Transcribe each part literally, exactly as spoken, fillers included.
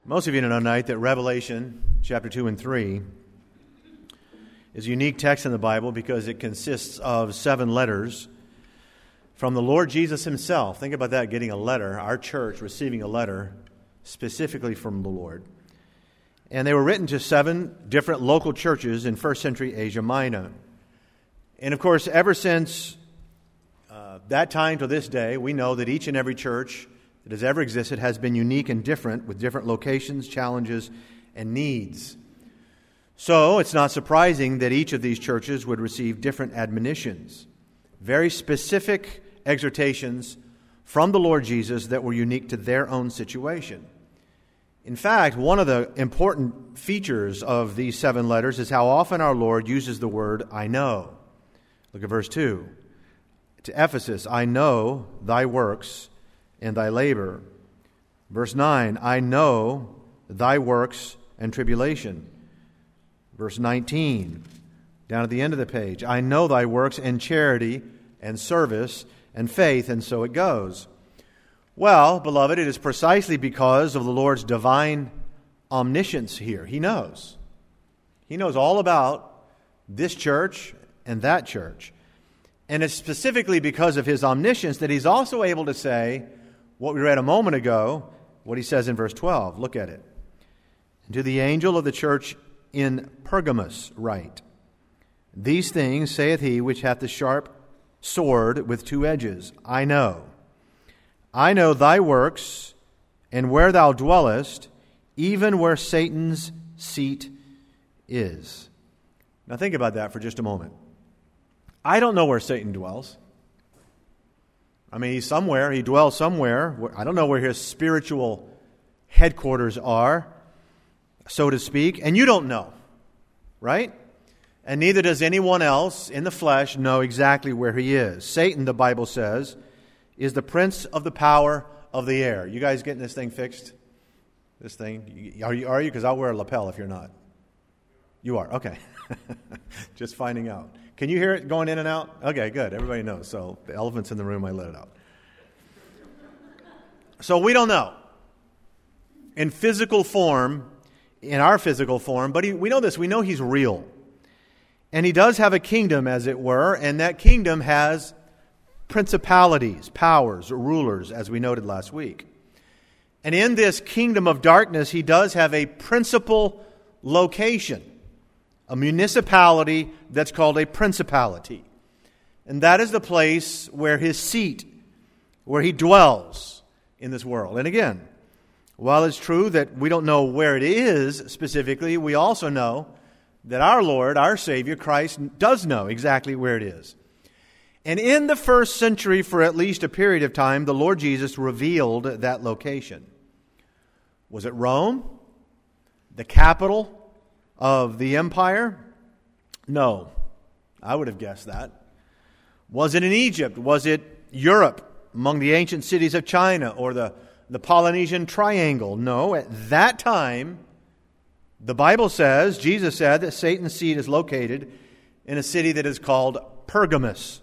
Most of you know tonight that Revelation chapter two and three is a unique text in the Bible because it consists of seven letters from the Lord Jesus himself. Think about that, getting a letter, our church receiving a letter specifically from the Lord. And they were written to seven different local churches in first century Asia Minor. And of course, ever since uh, that time to this day, we know that each and every church that has ever existed has been unique and different with different locations, challenges, and needs. So it's not surprising that each of these churches would receive different admonitions, very specific exhortations from the Lord Jesus that were unique to their own situation. In fact, one of the important features of these seven letters is how often our Lord uses the word, I know. Look at verse two. To Ephesus, I know thy works and thy labor. Verse nine, I know thy works and tribulation. Verse nineteen, down at the end of the page, I know thy works and charity and service and faith, and so it goes. Well, beloved, it is precisely because of the Lord's divine omniscience here. He knows. He knows all about this church and that church. And it's specifically because of his omniscience that he's also able to say what we read a moment ago, what he says in verse twelve. Look at it. And to the angel of the church in Pergamos write, these things saith he which hath the sharp sword with two edges. I know. I know thy works, and where thou dwellest, even where Satan's seat is. Now think about that for just a moment. I don't know where Satan dwells. I mean, he's somewhere. He dwells somewhere. I don't know where his spiritual headquarters are, so to speak. And you don't know, right? And neither does anyone else in the flesh know exactly where he is. Satan, the Bible says, is the prince of the power of the air. You guys getting this thing fixed? This thing? Are you? Are you? Because I'll wear a lapel if you're not. You are? Okay. Just finding out. Can you hear it going in and out? Okay, good. Everybody knows. So the elephant's in the room, I let it out. So we don't know. In physical form, in our physical form, but he, we know this. We know he's real. And he does have a kingdom, as it were, and that kingdom has principalities, powers, rulers, as we noted last week. And in this kingdom of darkness, he does have a principal location, a municipality that's called a principality. And that is the place where his seat, where he dwells in this world. And again, while it's true that we don't know where it is specifically, we also know that our Lord, our Savior, Christ, does know exactly where it is. And in the first century, for at least a period of time, the Lord Jesus revealed that location. Was it Rome, the capital of the empire? No, I would have guessed that. Was it in Egypt? Was it Europe, among the ancient cities of China, or the, the Polynesian Triangle? No, at that time, the Bible says, Jesus said that Satan's seat is located in a city that is called Pergamos.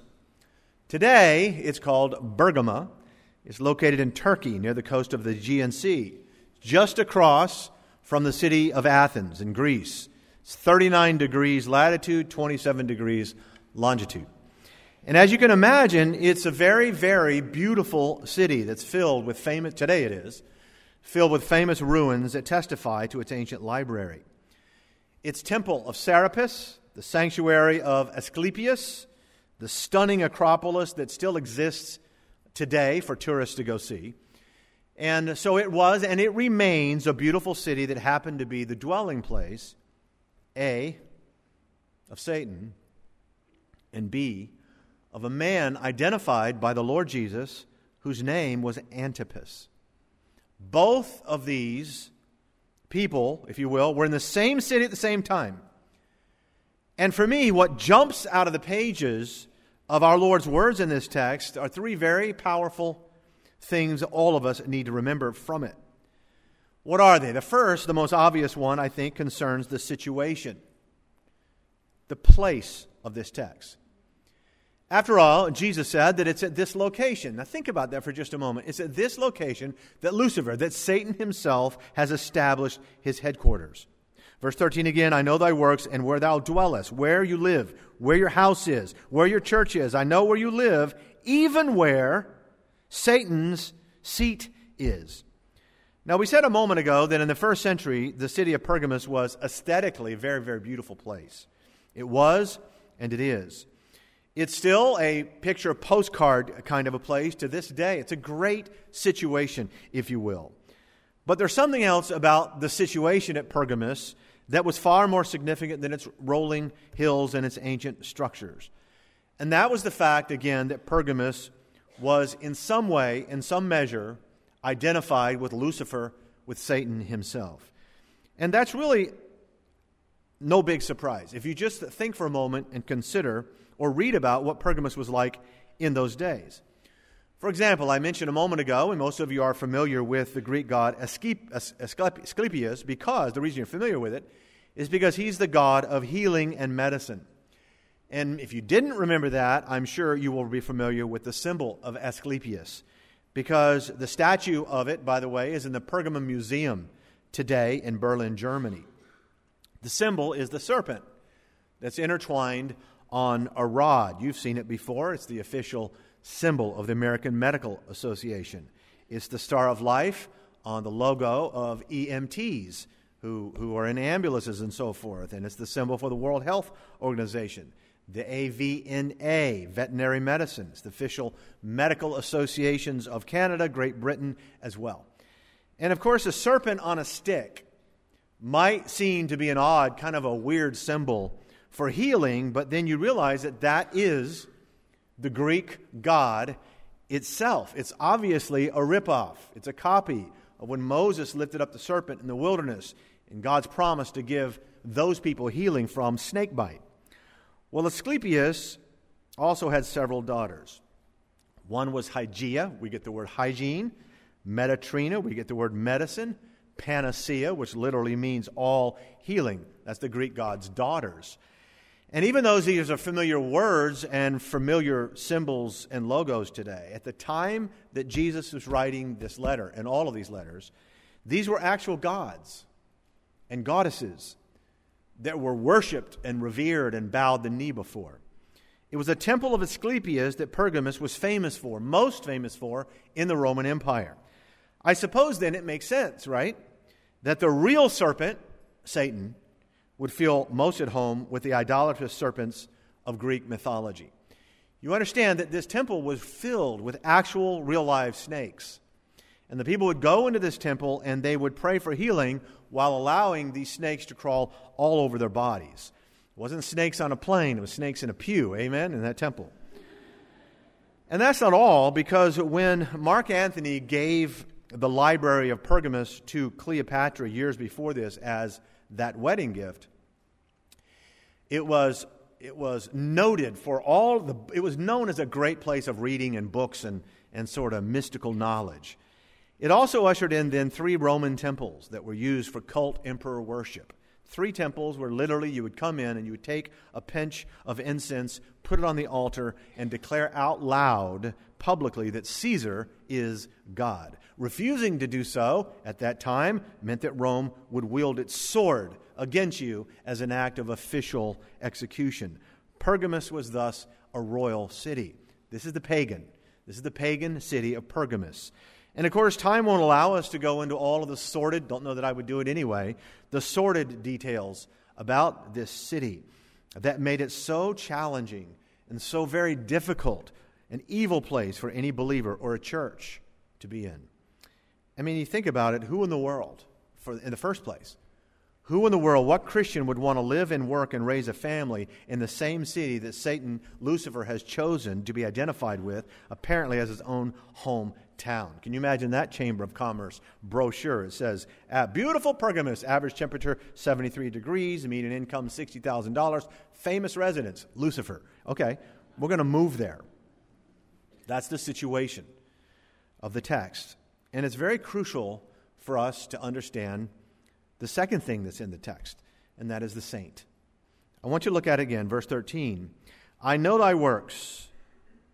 Today, it's called Bergama. It's located in Turkey, near the coast of the Aegean Sea, just across from the city of Athens in Greece. It's thirty-nine degrees latitude, twenty-seven degrees longitude. And as you can imagine, it's a very, very beautiful city that's filled with famous, today it is, filled with famous ruins that testify to its ancient library. Its temple of Serapis, the sanctuary of Asclepius, the stunning Acropolis that still exists today for tourists to go see. And so it was, and it remains, a beautiful city that happened to be the dwelling place, A, of Satan, and B, of a man identified by the Lord Jesus whose name was Antipas. Both of these people, if you will, were in the same city at the same time. And for me, what jumps out of the pages of our Lord's words in this text are three very powerful things all of us need to remember from it. What are they? The first, the most obvious one, I think, concerns the situation, the place of this text. After all, Jesus said that it's at this location. Now think about that for just a moment. It's at this location that Lucifer, that Satan himself, has established his headquarters. Verse thirteen again, I know thy works and where thou dwellest, where you live, where your house is, where your church is. I know where you live, even where Satan's seat is. Now, we said a moment ago that in the first century, the city of Pergamos was aesthetically a very, very beautiful place. It was, and it is. It's still a picture postcard kind of a place to this day. It's a great situation, if you will. But there's something else about the situation at Pergamos that was far more significant than its rolling hills and its ancient structures. And that was the fact, again, that Pergamos was in some way, in some measure, identified with Lucifer, with Satan himself. And that's really no big surprise. If you just think for a moment and consider or read about what Pergamos was like in those days. For example, I mentioned a moment ago, and most of you are familiar with the Greek god Asclepius, because the reason you're familiar with it is because he's the god of healing and medicine. And if you didn't remember that, I'm sure you will be familiar with the symbol of Asclepius, because the statue of it, by the way, is in the Pergamon Museum today in Berlin, Germany. The symbol is the serpent that's intertwined on a rod. You've seen it before. It's the official symbol of the American Medical Association. It's the Star of Life on the logo of E M Ts who, who are in ambulances and so forth. And it's the symbol for the World Health Organization. The A V N A, Veterinary Medicine. It's the official medical associations of Canada, Great Britain as well. And of course, a serpent on a stick might seem to be an odd, kind of a weird symbol for healing, but then you realize that that is the Greek god itself. It's obviously a ripoff. It's a copy of when Moses lifted up the serpent in the wilderness and God's promise to give those people healing from snake bite. Well, Asclepius also had several daughters. One was Hygeia, we get the word hygiene. Metatrina, we get the word medicine. Panacea, which literally means all healing. That's the Greek god's daughters. And even though these are familiar words and familiar symbols and logos today, at the time that Jesus was writing this letter, and all of these letters, these were actual gods and goddesses that were worshipped and revered and bowed the knee before. It was a temple of Asclepius that Pergamos was famous for, most famous for, in the Roman Empire. I suppose then it makes sense, right, that the real serpent, Satan, would feel most at home with the idolatrous serpents of Greek mythology. You understand that this temple was filled with actual real-life snakes. And the people would go into this temple and they would pray for healing while allowing these snakes to crawl all over their bodies. It wasn't snakes on a plane, it was snakes in a pew, amen, in that temple. And that's not all, because when Mark Antony gave the library of Pergamos to Cleopatra years before this as that wedding gift, it was it was noted for all the, it was known as a great place of reading and books and, and sort of mystical knowledge. It also ushered in then three Roman temples that were used for cult emperor worship. Three temples where literally you would come in and you would take a pinch of incense, put it on the altar, and declare out loud publicly that Caesar is God. Refusing to do so at that time meant that Rome would wield its sword against you as an act of official execution. Pergamos was thus a royal city. This is the pagan. This is the pagan city of Pergamos. And of course, time won't allow us to go into all of the sordid, don't know that I would do it anyway, the sordid details about this city that made it so challenging and so very difficult, an evil place for any believer or a church to be in. I mean, you think about it, who in the world, for in the first place, who in the world, what Christian would want to live and work and raise a family in the same city that Satan, Lucifer, has chosen to be identified with, apparently as his own hometown? Can you imagine that Chamber of Commerce brochure? It says, at beautiful Pergamos, average temperature seventy-three degrees, median income sixty thousand dollars, famous residence, Lucifer. Okay, we're going to move there. That's the situation of the text. And it's very crucial for us to understand the second thing that's in the text, and that is the saint. I want you to look at it again, verse thirteen. I know thy works,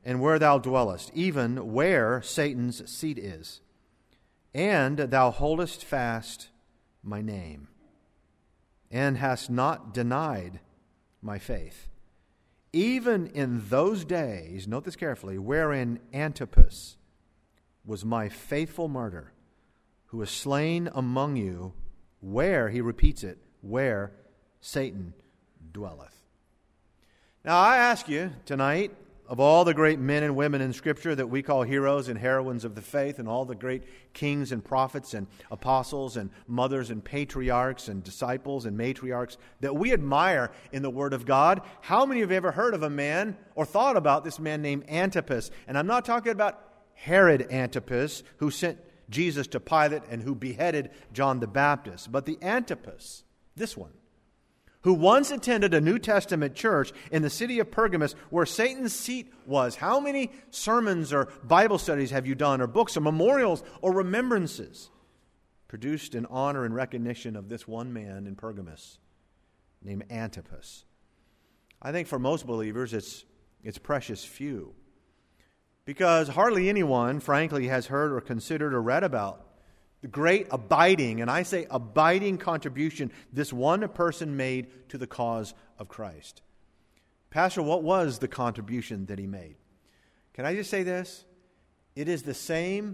and where thou dwellest, even where Satan's seat is. And thou holdest fast my name, and hast not denied my faith. Even in those days, note this carefully, wherein Antipas was my faithful martyr, who was slain among you, where, he repeats it, where Satan dwelleth. Now I ask you tonight, of all the great men and women in Scripture that we call heroes and heroines of the faith, and all the great kings and prophets and apostles and mothers and patriarchs and disciples and matriarchs that we admire in the Word of God, how many have ever heard of a man or thought about this man named Antipas? And I'm not talking about Herod Antipas, who sent Jesus to Pilate and who beheaded John the Baptist, but the Antipas, this one, who once attended a New Testament church in the city of Pergamos where Satan's seat was. How many sermons or Bible studies have you done, or books or memorials or remembrances produced in honor and recognition of this one man in Pergamos named Antipas? I think for most believers it's, it's precious few, because hardly anyone, frankly, has heard or considered or read about the great abiding, and I say abiding contribution this one person made to the cause of Christ. Pastor, what was the contribution that he made? Can I just say this? It is the same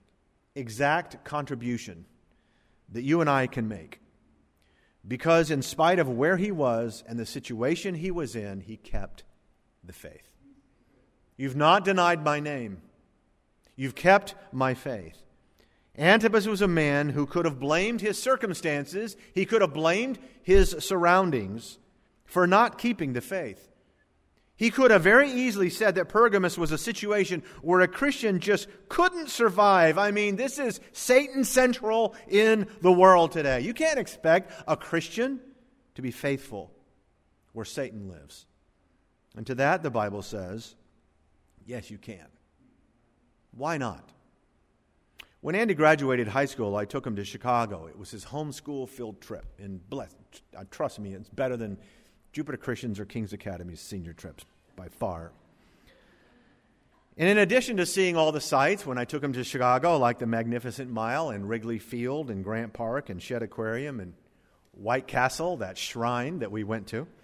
exact contribution that you and I can make. Because in spite of where he was and the situation he was in, he kept the faith. You've not denied my name. You've kept my faith. Antipas was a man who could have blamed his circumstances, he could have blamed his surroundings for not keeping the faith. He could have very easily said that Pergamos was a situation where a Christian just couldn't survive. I mean, this is Satan central in the world today. You can't expect a Christian to be faithful where Satan lives. And to that, the Bible says, yes, you can. Why not? When Andy graduated high school, I took him to Chicago. It was his homeschool field trip. And bless, uh, trust me, it's better than Jupiter Christian's or King's Academy's senior trips by far. And in addition to seeing all the sights, when I took him to Chicago, like the Magnificent Mile and Wrigley Field and Grant Park and Shedd Aquarium and White Castle, that shrine that we went to,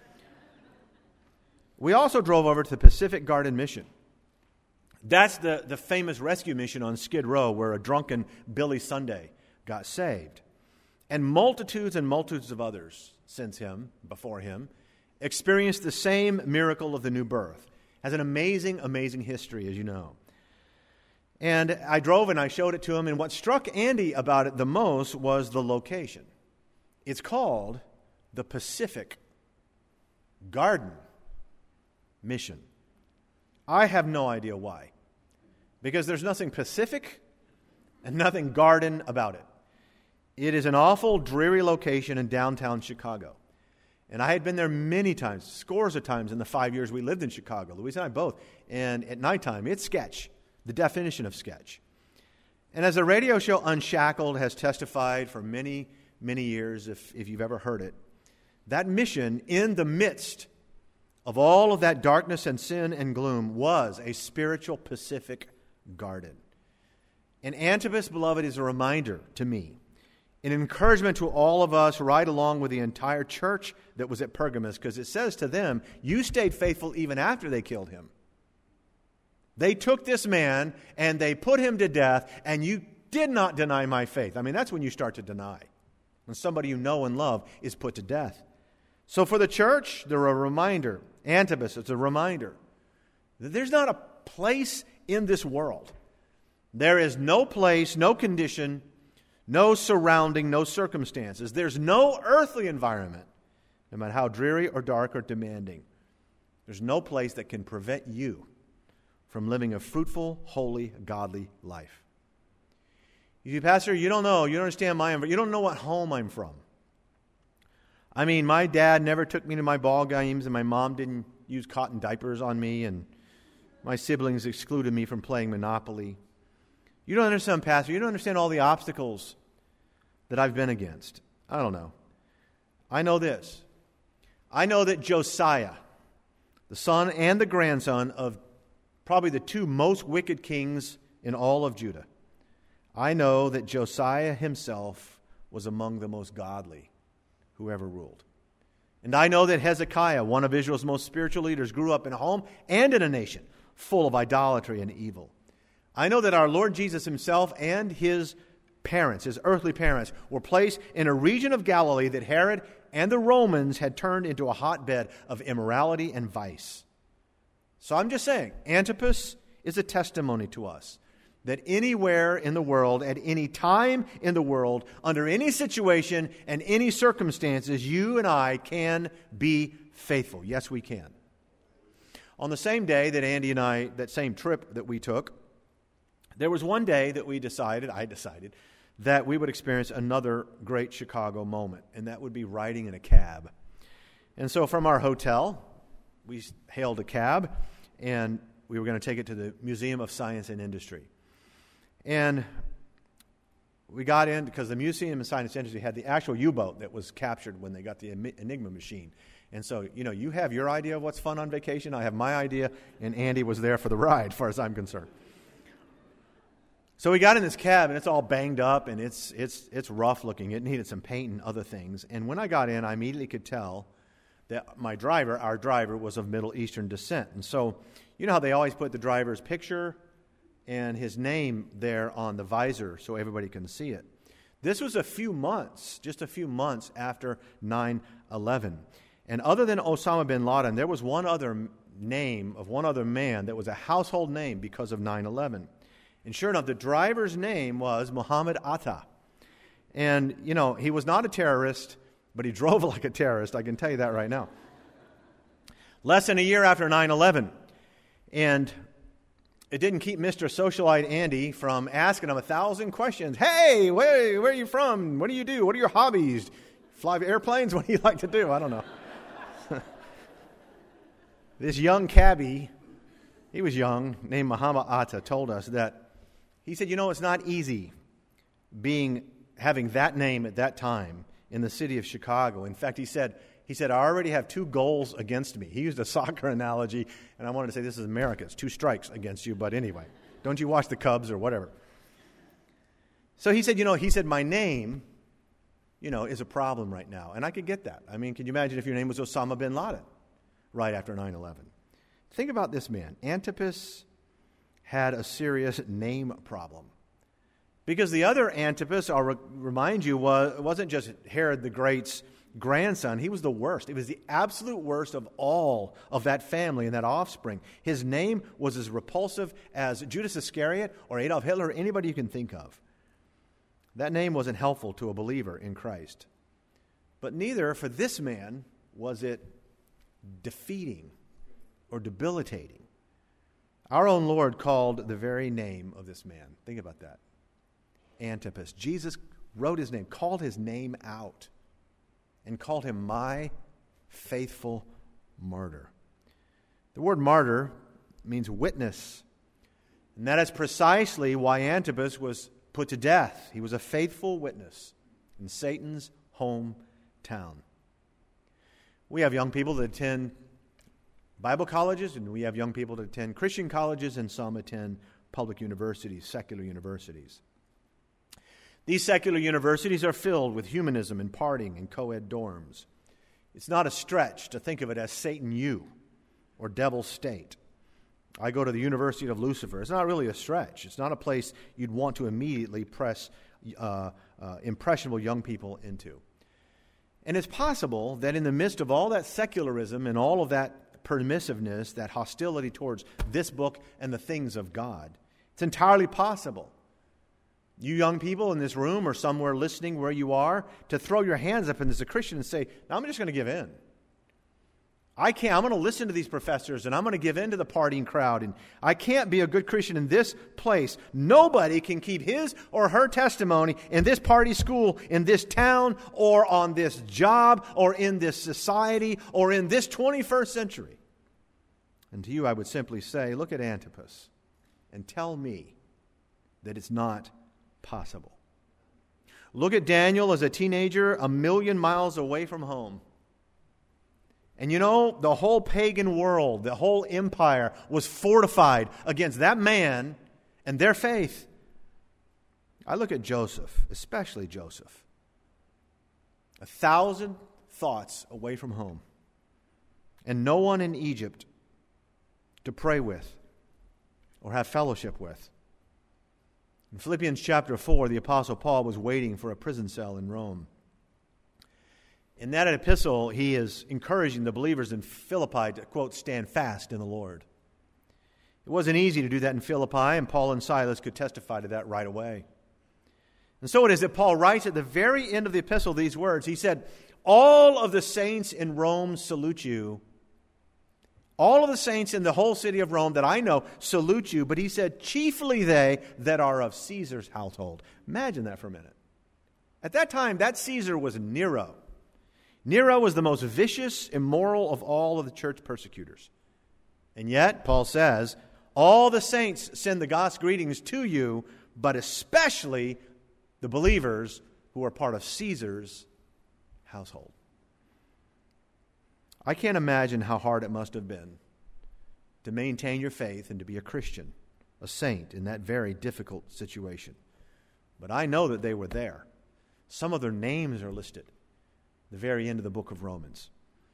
we also drove over to the Pacific Garden Mission. That's the, the famous rescue mission on Skid Row where a drunken Billy Sunday got saved. And multitudes and multitudes of others since him, before him, experienced the same miracle of the new birth. Has an amazing, amazing history, as you know. And I drove and I showed it to him, and what struck Andy about it the most was the location. It's called the Pacific Garden Mission. I have no idea why. Because there's nothing Pacific and nothing garden about it. It is an awful, dreary location in downtown Chicago. And I had been there many times, scores of times in the five years we lived in Chicago, Louise and I both. And at nighttime, it's sketch, the definition of sketch. And as the radio show Unshackled has testified for many, many years, if, if you've ever heard it, that mission in the midst of all of that darkness and sin and gloom was a spiritual Pacific garden. And Antipas, beloved, is a reminder to me, an encouragement to all of us right along with the entire church that was at Pergamos, because it says to them, you stayed faithful even after they killed him. They took this man and they put him to death, and you did not deny my faith. I mean, that's when you start to deny, when somebody you know and love is put to death. So for the church, they're a reminder. Antipas, it's a reminder that there's not a place in this world. There is no place, no condition, no surrounding, no circumstances. There's no earthly environment, no matter how dreary or dark or demanding. There's no place that can prevent you from living a fruitful, holy, godly life. You see, Pastor, you don't know, you don't understand my environment. You don't know what home I'm from. I mean, my dad never took me to my ball games, and my mom didn't use cotton diapers on me, and my siblings excluded me from playing Monopoly. You don't understand, Pastor. You don't understand all the obstacles that I've been against. I don't know. I know this. I know that Josiah, the son and the grandson of probably the two most wicked kings in all of Judah. I know that Josiah himself was among the most godly who ever ruled. And I know that Hezekiah, one of Israel's most spiritual leaders, grew up in a home and in a nation full of idolatry and evil. I know that our Lord Jesus himself and his parents, his earthly parents, were placed in a region of Galilee that Herod and the Romans had turned into a hotbed of immorality and vice. So I'm just saying, Antipas is a testimony to us that anywhere in the world, at any time in the world, under any situation and any circumstances, you and I can be faithful. Yes, we can. On the same day that Andy and I, that same trip that we took, there was one day that we decided, I decided, that we would experience another great Chicago moment, and that would be riding in a cab. And so from our hotel, we hailed a cab, and we were going to take it to the Museum of Science and Industry. And we got in because the Museum of Science and Industry had the actual U-boat that was captured when they got the Enigma machine. And so, you know, you have your idea of what's fun on vacation. I have my idea, and Andy was there for the ride, as far as I'm concerned. So we got in this cab, and it's all banged up, and it's it's it's rough looking. It needed some paint and other things. And when I got in, I immediately could tell that my driver, our driver, was of Middle Eastern descent. And so, you know how they always put the driver's picture and his name there on the visor so everybody can see it. This was a few months, just a few months after nine eleven. And other than Osama bin Laden, there was one other name of one other man that was a household name because of nine eleven. And sure enough, the driver's name was Muhammad Atta. And, you know, he was not a terrorist, but he drove like a terrorist, I can tell you that right now. Less than a year after nine eleven. And it didn't keep Mister Socialite Andy from asking him a thousand questions. Hey, where, where are you from? What do you do? What are your hobbies? Fly airplanes? What do you like to do? I don't know. This young cabbie, he was young, named Muhammad Atta, told us that, he said, you know, it's not easy being having that name at that time in the city of Chicago. In fact, he said, he said, I already have two goals against me. He used a soccer analogy, and I wanted to say this is America. It's two strikes against you, but anyway, don't you watch the Cubs or whatever. So he said, you know, he said, my name, you know, is a problem right now. And I could get that. I mean, can you imagine if your name was Osama bin Laden right after nine eleven? Think about this man. Antipas had a serious name problem. Because the other Antipas, I'll re- remind you, was, wasn't just Herod the Great's grandson. He was the worst. It was the absolute worst of all of that family and that offspring. His name was as repulsive as Judas Iscariot or Adolf Hitler or anybody you can think of. That name wasn't helpful to a believer in Christ. But neither for this man was it defeating or debilitating. Our own Lord called the very name of this man. Think about that. Antipas. Jesus wrote his name, called his name out, and called him my faithful martyr. The word martyr means witness. And that is precisely why Antipas was put to death. He was a faithful witness in Satan's hometown. We have young people that attend Bible colleges, and we have young people that attend Christian colleges, and some attend public universities, secular universities. These secular universities are filled with humanism and partying and co-ed dorms. It's not a stretch to think of it as Satan U or Devil State. I go to the University of Lucifer. It's not really a stretch. It's not a place you'd want to immediately press uh, uh, impressionable young people into. And it's possible that in the midst of all that secularism and all of that permissiveness, that hostility towards this book and the things of God, it's entirely possible, you young people in this room or somewhere listening where you are, to throw your hands up and as a Christian and say, no, I'm just going to give in. I can't, I'm going to listen to these professors and I'm going to give in to the partying crowd, and I can't be a good Christian in this place. Nobody can keep his or her testimony in this party school, in this town, or on this job, or in this society, or in this twenty-first century. And to you I would simply say, look at Antipas and tell me that it's not possible. Look at Daniel as a teenager a million miles away from home And you know, the whole pagan world, the whole empire was fortified against that man and their faith. I look at Joseph, especially Joseph. A thousand thoughts away from home. And no one in Egypt to pray with or have fellowship with. In Philippians chapter four, the Apostle Paul was waiting for a prison cell in Rome. In that epistle, he is encouraging the believers in Philippi to, quote, stand fast in the Lord. It wasn't easy to do that in Philippi, and Paul and Silas could testify to that right away. And so it is that Paul writes at the very end of the epistle these words. He said, all of the saints in Rome salute you. All of the saints in the whole city of Rome that I know salute you. But he said, chiefly they that are of Caesar's household. Imagine that for a minute. At that time, that Caesar was Nero. Nero was the most vicious, immoral of all of the church persecutors. And yet, Paul says, all the saints send the God's greetings to you, but especially the believers who are part of Caesar's household. I can't imagine how hard it must have been to maintain your faith and to be a Christian, a saint, in that very difficult situation. But I know that they were there. Some of their names are listed at the very end of the book of Romans.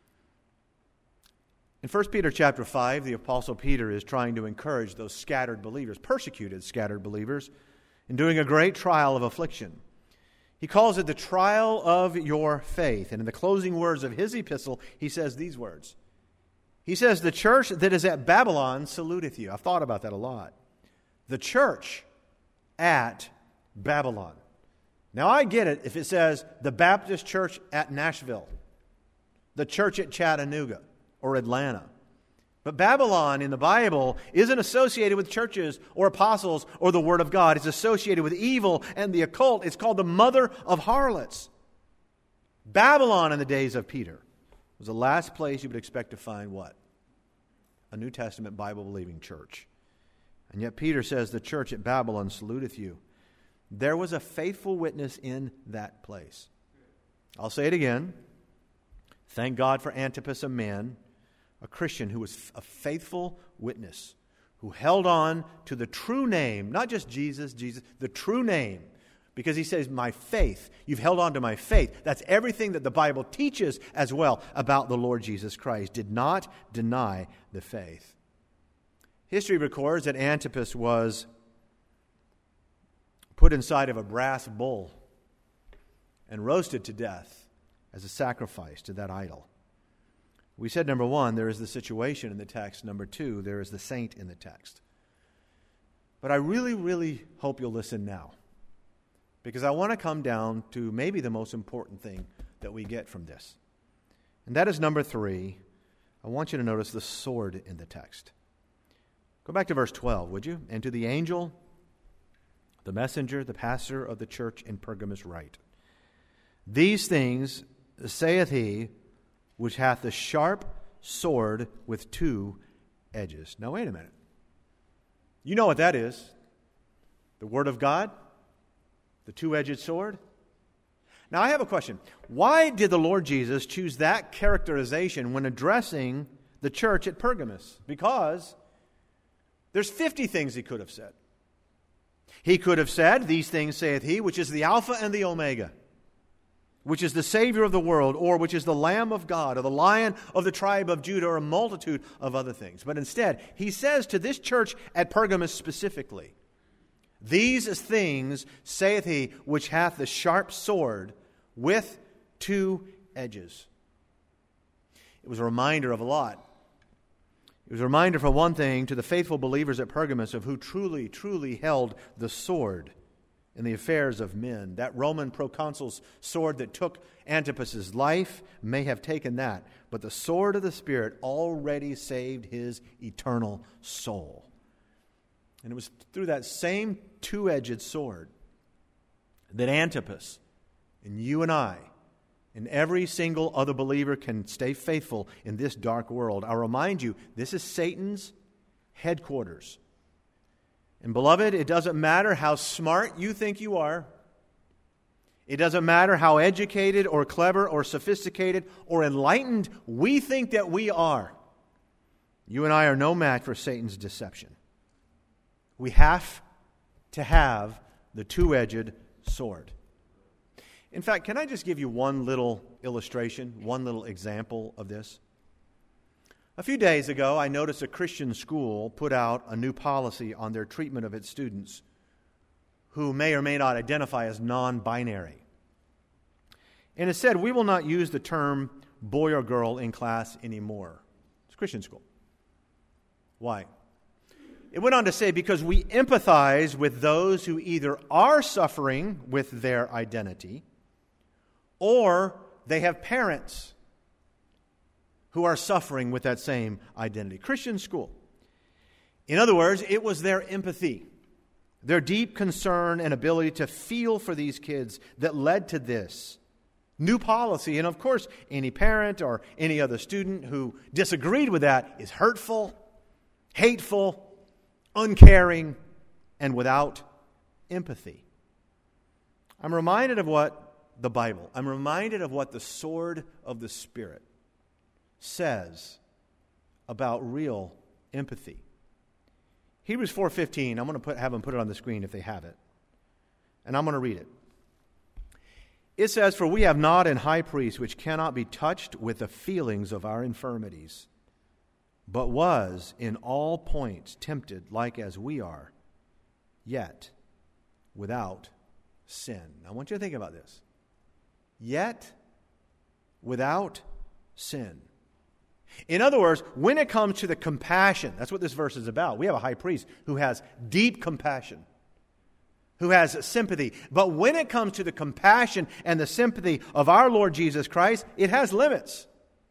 In First Peter chapter five, the Apostle Peter is trying to encourage those scattered believers, persecuted scattered believers, in doing a great trial of affliction. He calls it the trial of your faith. And in the closing words of his epistle, he says these words. He says, the church that is at Babylon saluteth you. I've thought about that a lot. The church at Babylon. Now I get it if it says the Baptist church at Nashville, the church at Chattanooga or Atlanta. But Babylon in the Bible isn't associated with churches or apostles or the Word of God. It's associated with evil and the occult. It's called the mother of harlots. Babylon in the days of Peter was the last place you would expect to find what? A New Testament Bible-believing church. And yet Peter says, the church at Babylon saluteth you. There was a faithful witness in that place. I'll say it again. Thank God for Antipas, a man, a Christian who was a faithful witness, who held on to the true name, not just Jesus, Jesus, the true name. Because he says, my faith, you've held on to my faith. That's everything that the Bible teaches as well about the Lord Jesus Christ. Did not deny the faith. History records that Antipas was put inside of a brass bull and roasted to death as a sacrifice to that idol. We said, number one, there is the situation in the text. Number two, there is the saint in the text. But I really, really hope you'll listen now, because I want to come down to maybe the most important thing that we get from this. And that is number three. I want you to notice the sword in the text. Go back to verse twelve, would you? And to the angel, the messenger, the pastor of the church in Pergamos write, these things saith he, which hath the sharp sword with two edges. Now wait a minute. You know what that is. The Word of God, the two-edged sword. Now I have a question. Why did the Lord Jesus choose that characterization when addressing the church at Pergamos? Because there's fifty things he could have said. He could have said, these things saith he, which is the Alpha and the Omega, which is the Savior of the world, or which is the Lamb of God, or the Lion of the tribe of Judah, or a multitude of other things. But instead, he says to this church at Pergamos specifically, these things saith he, which hath the sharp sword with two edges. It was a reminder of a lot. It was a reminder, for one thing, to the faithful believers at Pergamos of who truly, truly held the sword in the affairs of men. That Roman proconsul's sword that took Antipas's life may have taken that, but the sword of the Spirit already saved his eternal soul. And it was through that same two-edged sword that Antipas and you and I and every single other believer can stay faithful in this dark world. I'll remind you, this is Satan's headquarters. And beloved, it doesn't matter how smart you think you are. It doesn't matter how educated or clever or sophisticated or enlightened we think that we are. You and I are no match for Satan's deception. We have to have the two-edged sword. In fact, can I just give you one little illustration, one little example of this? A few days ago, I noticed a Christian school put out a new policy on their treatment of its students who may or may not identify as non-binary. And it said, we will not use the term boy or girl in class anymore. It's a Christian school. Why? It went on to say, because we empathize with those who either are suffering with their identity or they have parents who are suffering with that same identity. Christian school. In other words, it was their empathy, their deep concern and ability to feel for these kids that led to this new policy. And of course, any parent or any other student who disagreed with that is hurtful, hateful, uncaring, and without empathy. I'm reminded of what the Bible, I'm reminded of what the sword of the Spirit says about real empathy. Hebrews four fifteen, I'm going to put, have them put it on the screen if they have it. And I'm going to read it. It says, "For we have not an high priest which cannot be touched with the feelings of our infirmities, but was in all points tempted like as we are, yet without sin." Now, I want you to think about this. Yet without sin. In other words, when it comes to the compassion, that's what this verse is about. We have a high priest who has deep compassion, who has sympathy. But when it comes to the compassion and the sympathy of our Lord Jesus Christ, it has limits.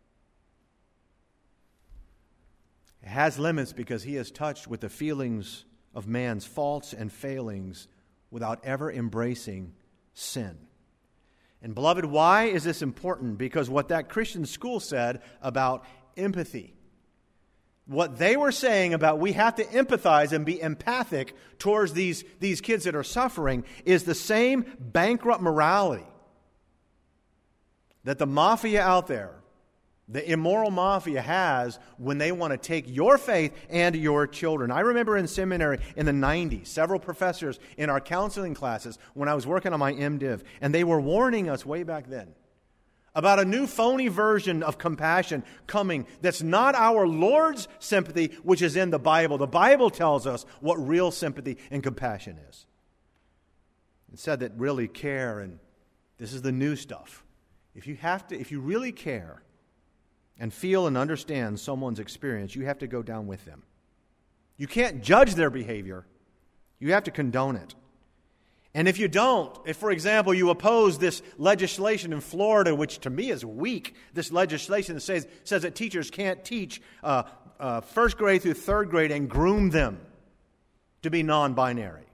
It has limits because he is touched with the feelings of man's faults and failings without ever embracing sin. And beloved, why is this important? Because what that Christian school said about empathy, what they were saying about we have to empathize and be empathic towards these, these kids that are suffering, is the same bankrupt morality that the mafia out there, the immoral mafia, has when they want to take your faith and your children. I remember in seminary in the nineties, several professors in our counseling classes when I was working on my MDiv, and they were warning us way back then about a new phony version of compassion coming that's not our Lord's sympathy, which is in the Bible. The Bible tells us what real sympathy and compassion is. It said that really care, and this is the new stuff. If you have to, if you really care and feel and understand someone's experience, you have to go down with them. You can't judge their behavior. You have to condone it. And if you don't, if, for example, you oppose this legislation in Florida, which to me is weak, this legislation that says, says that teachers can't teach uh, uh, first grade through third grade and groom them to be non-binary.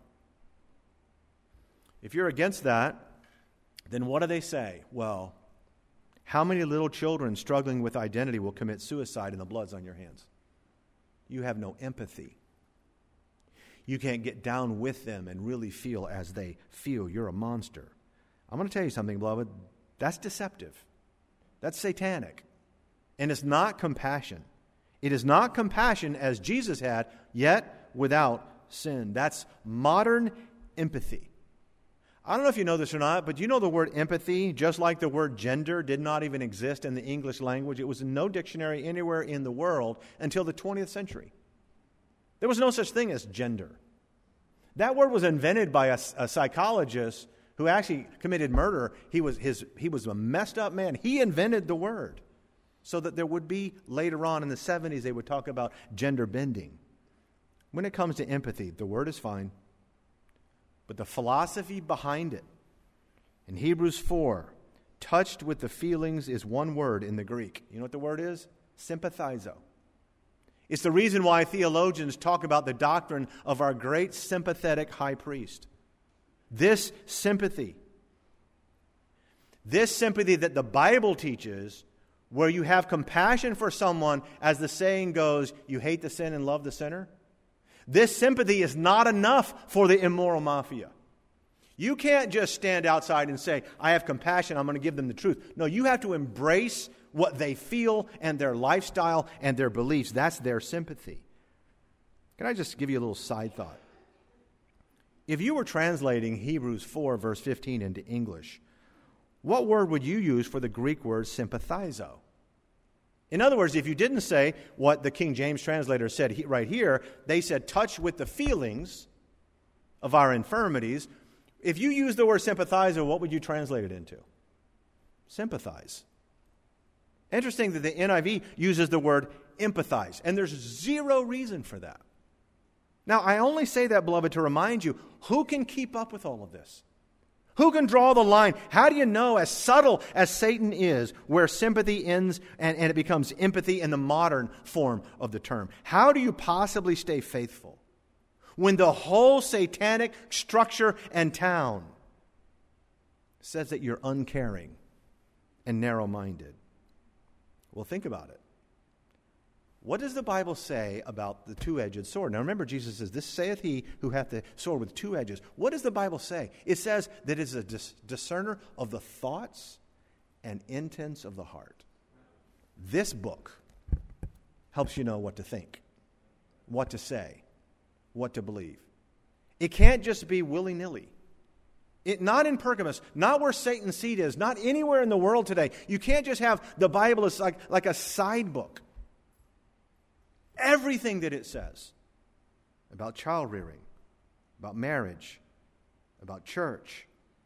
If you're against that, then what do they say? Well, how many little children struggling with identity will commit suicide and the blood's on your hands? You have no empathy. You can't get down with them and really feel as they feel. You're a monster. I'm going to tell you something, beloved. That's deceptive. That's satanic. And it's not compassion. It is not compassion as Jesus had, yet without sin. That's modern empathy. I don't know if you know this or not, but you know the word empathy, just like the word gender, did not even exist in the English language. It was in no dictionary anywhere in the world until the twentieth century. There was no such thing as gender. That word was invented by a, a psychologist who actually committed murder. He was his he was a messed up man. He invented the word so that there would be, later on in the seventies, they would talk about gender bending. When it comes to empathy, the word is fine. But the philosophy behind it, in Hebrews four, touched with the feelings is one word in the Greek. You know what the word is? Sympathizo. It's the reason why theologians talk about the doctrine of our great sympathetic high priest. This sympathy, this sympathy that the Bible teaches, where you have compassion for someone, as the saying goes, you hate the sin and love the sinner. This sympathy is not enough for the immoral mafia. You can't just stand outside and say, I have compassion, I'm going to give them the truth. No, you have to embrace what they feel and their lifestyle and their beliefs. That's their sympathy. Can I just give you a little side thought? If you were translating Hebrews four, verse fifteen into English, what word would you use for the Greek word sympathizo? In other words, if you didn't say what the King James translator said right here, they said, touch with the feelings of our infirmities. If you use the word sympathizo, what would you translate it into? Sympathize. Interesting that the N I V uses the word empathize, and there's zero reason for that. Now, I only say that, beloved, to remind you, who can keep up with all of this? Who can draw the line? How do you know, as subtle as Satan is, where sympathy ends and, and it becomes empathy in the modern form of the term? How do you possibly stay faithful when the whole satanic structure and town says that you're uncaring and narrow-minded? Well, think about it. What does the Bible say about the two-edged sword? Now remember, Jesus says, this saith he who hath the sword with two edges. What does the Bible say? It says that it is a dis- discerner of the thoughts and intents of the heart. This book helps you know what to think, what to say, what to believe. It can't just be willy-nilly. It, not in Pergamos, not where Satan's seat is, not anywhere in the world today. You can't just have the Bible as like, like a side book. Everything that it says about child rearing, about marriage, about church,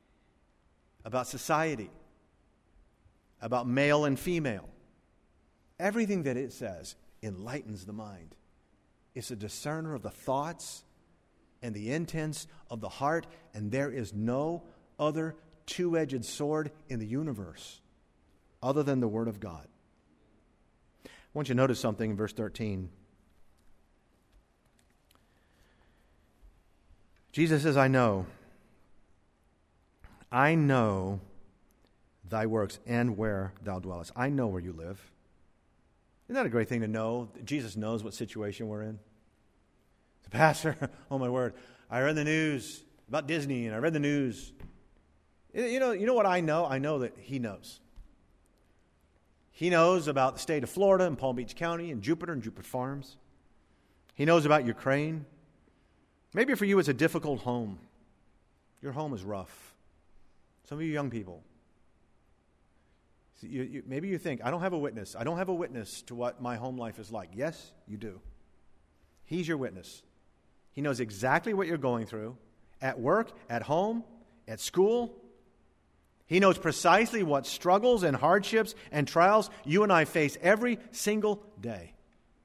about society, about male and female, everything that it says enlightens the mind. It's a discerner of the thoughts and the intents of the heart, and there is no other two-edged sword in the universe other than the Word of God. I want you to notice something in verse thirteen. Jesus says, I know, I know thy works and where thou dwellest. I know where you live. Isn't that a great thing to know? Jesus knows what situation we're in. The pastor, oh my word, I read the news about Disney and I read the news. You know, you know what I know? I know that he knows. He knows about the state of Florida and Palm Beach County and Jupiter and Jupiter Farms. He knows about Ukraine. Maybe for you it's a difficult home. Your home is rough. Some of you young people, you, you, maybe you think, I don't have a witness. I don't have a witness to what my home life is like. Yes, you do. He's your witness. He knows exactly what you're going through at work, at home, at school. He knows precisely what struggles and hardships and trials you and I face every single day.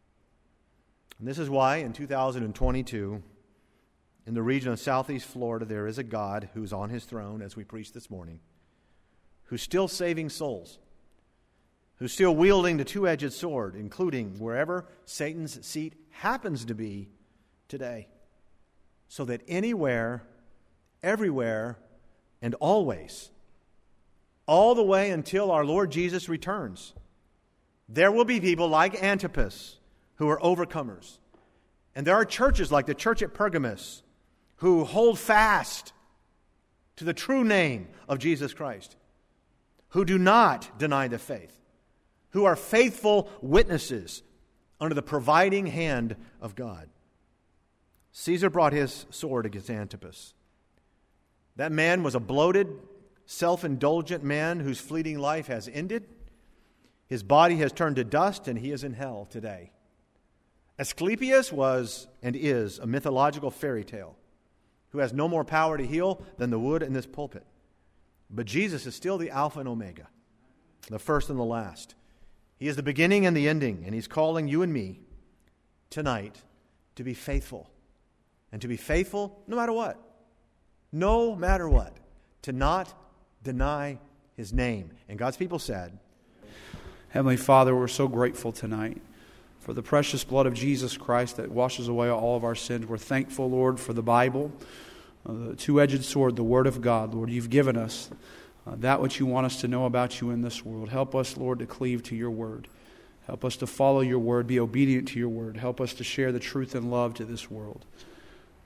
And this is why in two thousand twenty-two, in the region of southeast Florida, there is a God who's on his throne, as we preached this morning, who's still saving souls, who's still wielding the two-edged sword, including wherever Satan's seat happens to be today, so that anywhere, everywhere, and always, all the way until our Lord Jesus returns, there will be people like Antipas who are overcomers. And there are churches like the church at Pergamos who hold fast to the true name of Jesus Christ, who do not deny the faith, who are faithful witnesses under the providing hand of God. Caesar brought his sword against Antipas. That man was a bloated, self-indulgent man whose fleeting life has ended. His body has turned to dust, and he is in hell today. Asclepius was and is a mythological fairy tale who has no more power to heal than the wood in this pulpit. But Jesus is still the Alpha and Omega, the first and the last. He is the beginning and the ending, and he's calling you and me tonight to be faithful. And to be faithful no matter what. No matter what. To not deny his name. And God's people said, Heavenly Father, we're so grateful tonight for the precious blood of Jesus Christ that washes away all of our sins. We're thankful, Lord, for the Bible, uh, the two-edged sword, the Word of God. Lord, you've given us uh, that which you want us to know about you in this world. Help us, Lord, to cleave to your Word. Help us to follow your Word, be obedient to your Word. Help us to share the truth and love to this world.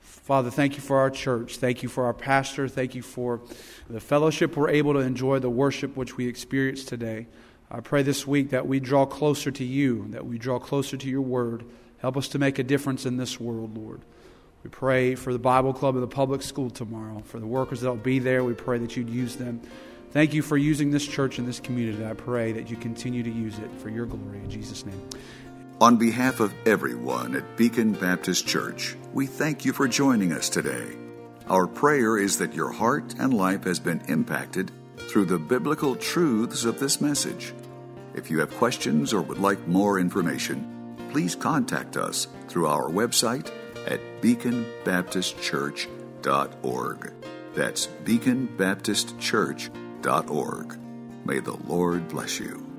Father, thank you for our church. Thank you for our pastor. Thank you for the fellowship we're able to enjoy, the worship which we experience today. I pray this week that we draw closer to you, that we draw closer to your word. Help us to make a difference in this world, Lord. We pray for the Bible Club and the public school tomorrow, for the workers that will be there. We pray that you'd use them. Thank you for using this church and this community. I pray that you continue to use it for your glory. In Jesus' name. On behalf of everyone at Beacon Baptist Church, we thank you for joining us today. Our prayer is that your heart and life has been impacted through the biblical truths of this message. If you have questions or would like more information, please contact us through our website at beacon baptist church dot org. That's beacon baptist church dot org. May the Lord bless you.